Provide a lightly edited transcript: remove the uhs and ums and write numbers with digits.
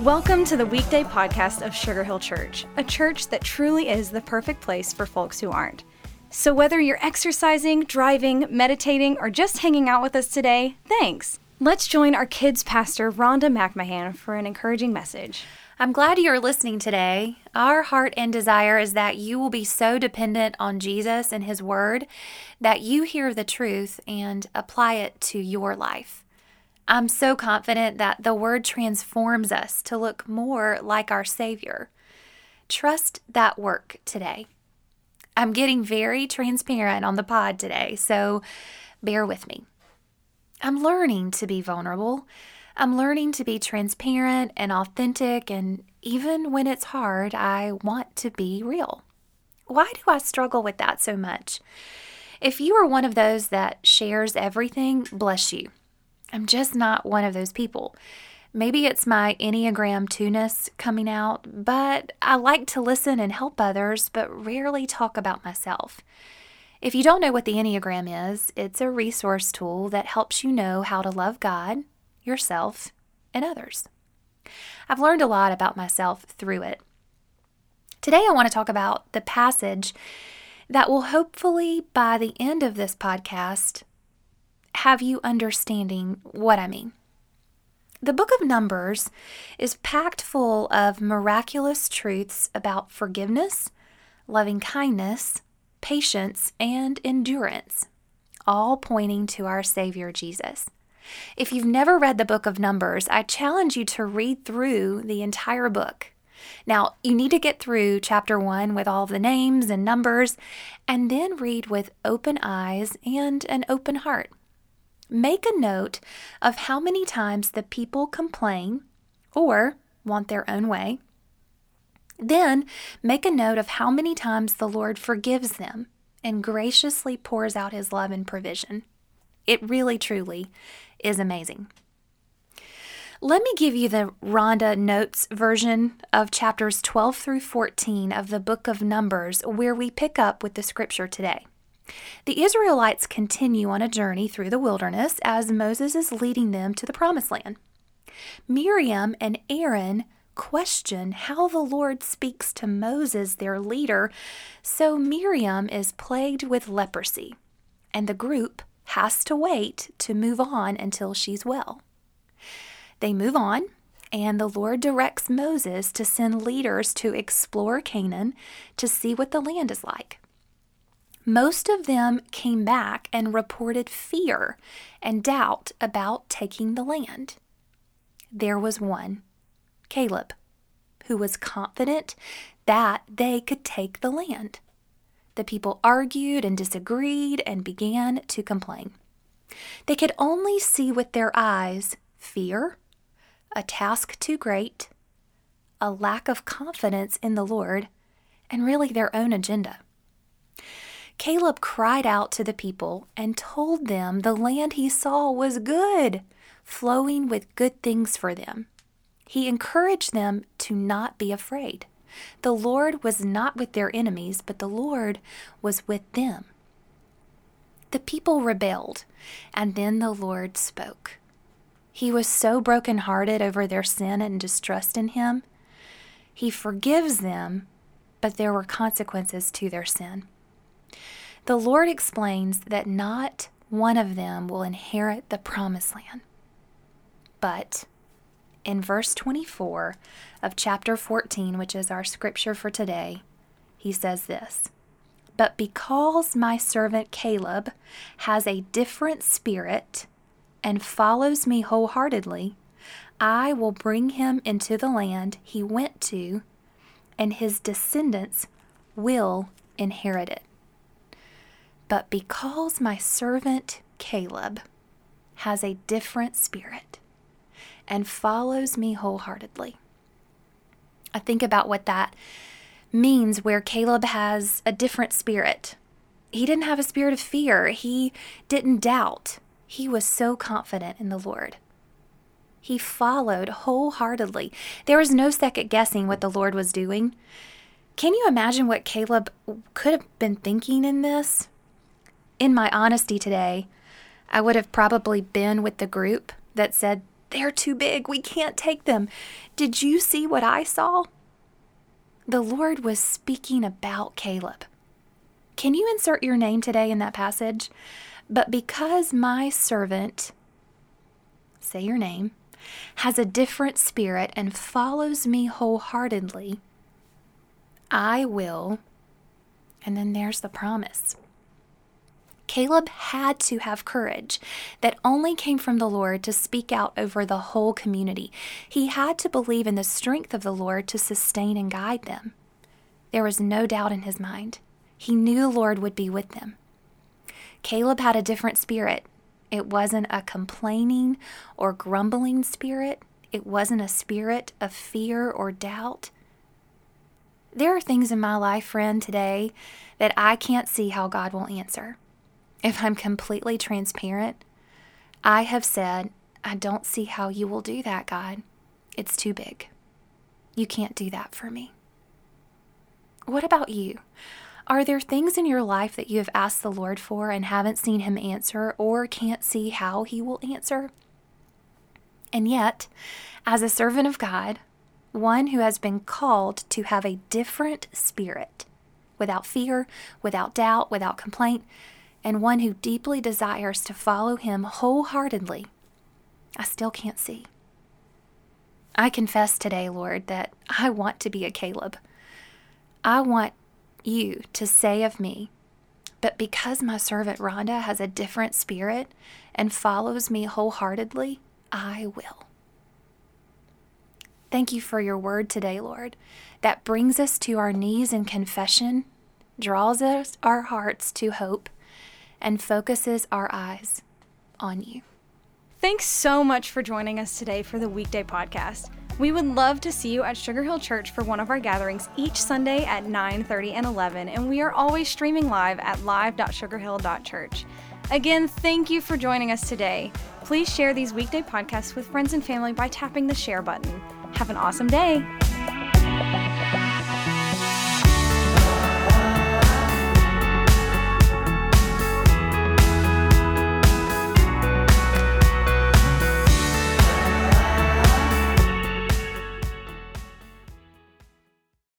Welcome to the weekday podcast of Sugar Hill Church, a church that truly is the perfect place for folks who aren't. So whether you're exercising, driving, meditating, or just hanging out with us today, thanks. Let's join our kids' pastor, Rhonda McMahon, for an encouraging message. I'm glad you're listening today. Our heart and desire is that you will be so dependent on Jesus and His Word that you hear the truth and apply it to your life. I'm so confident that the Word transforms us to look more like our Savior. Trust that work today. I'm getting very transparent on the pod today, so bear with me. I'm learning to be vulnerable. I'm learning to be transparent and authentic, and even when it's hard, I want to be real. Why do I struggle with that so much? If you are one of those that shares everything, bless you. I'm just not one of those people. Maybe it's my Enneagram 2-ness coming out, but I like to listen and help others, but rarely talk about myself. If you don't know what the Enneagram is, it's a resource tool that helps you know how to love God, yourself, and others. I've learned a lot about myself through it. Today I want to talk about the passage that will hopefully, by the end of this podcast, have you understanding what I mean. The book of Numbers is packed full of miraculous truths about forgiveness, loving kindness, patience, and endurance, all pointing to our Savior Jesus. If you've never read the book of Numbers, I challenge you to read through the entire book. Now, you need to get through chapter 1 with all the names and numbers, and then read with open eyes and an open heart. Make a note of how many times the people complain or want their own way. Then make a note of how many times the Lord forgives them and graciously pours out His love and provision. It really, truly is amazing. Let me give you the Rhonda Notes version of chapters 12 through 14 of the book of Numbers, where we pick up with the scripture today. The Israelites continue on a journey through the wilderness as Moses is leading them to the promised land. Miriam and Aaron question how the Lord speaks to Moses, their leader, so Miriam is plagued with leprosy, and the group has to wait to move on until she's well. They move on, and the Lord directs Moses to send leaders to explore Canaan to see what the land is like. Most of them came back and reported fear and doubt about taking the land. There was one, Caleb, who was confident that they could take the land. The people argued and disagreed and began to complain. They could only see with their eyes fear, a task too great, a lack of confidence in the Lord, and really their own agenda. Caleb cried out to the people and told them the land he saw was good, flowing with good things for them. He encouraged them to not be afraid. The Lord was not with their enemies, but the Lord was with them. The people rebelled, and then the Lord spoke. He was so brokenhearted over their sin and distrust in Him. He forgives them, but there were consequences to their sin. The Lord explains that not one of them will inherit the promised land. But in verse 24 of chapter 14, which is our scripture for today, He says this, "But because my servant Caleb has a different spirit and follows me wholeheartedly, I will bring him into the land he went to, and his descendants will inherit it. But because my servant Caleb has a different spirit and follows me wholeheartedly." I think about what that means, where Caleb has a different spirit. He didn't have a spirit of fear. He didn't doubt. He was so confident in the Lord. He followed wholeheartedly. There was no second guessing what the Lord was doing. Can you imagine what Caleb could have been thinking in this? In my honesty today, I would have probably been with the group that said They're too big. We can't take them. Did you see what I saw? The Lord was speaking about Caleb. Can you insert your name today in that passage? But because my servant, say your name, has a different spirit and follows me wholeheartedly, I will, and then there's the promise. Caleb had to have courage that only came from the Lord to speak out over the whole community. He had to believe in the strength of the Lord to sustain and guide them. There was no doubt in his mind. He knew the Lord would be with them. Caleb had a different spirit. It wasn't a complaining or grumbling spirit. It wasn't a spirit of fear or doubt. There are things in my life, friend, today that I can't see how God will answer. If I'm completely transparent, I have said, I don't see how you will do that, God. It's too big. You can't do that for me. What about you? Are there things in your life that you have asked the Lord for and haven't seen him answer or can't see how he will answer? And yet, as a servant of God, one who has been called to have a different spirit, without fear, without doubt, without complaint, and one who deeply desires to follow him wholeheartedly, I still can't see. I confess today, Lord, that I want to be a Caleb. I want you to say of me, but because my servant Rhonda has a different spirit and follows me wholeheartedly, I will. Thank you for your word today, Lord, that brings us to our knees in confession, draws us our hearts to hope, and focuses our eyes on you. Thanks so much for joining us today for the weekday podcast. We would love to see you at Sugar Hill Church for one of our gatherings each Sunday at 9:30 and 11, and we are always streaming live at live.sugarhill.church. Again, thank you for joining us today. Please share these weekday podcasts with friends and family by tapping the share button. Have an awesome day.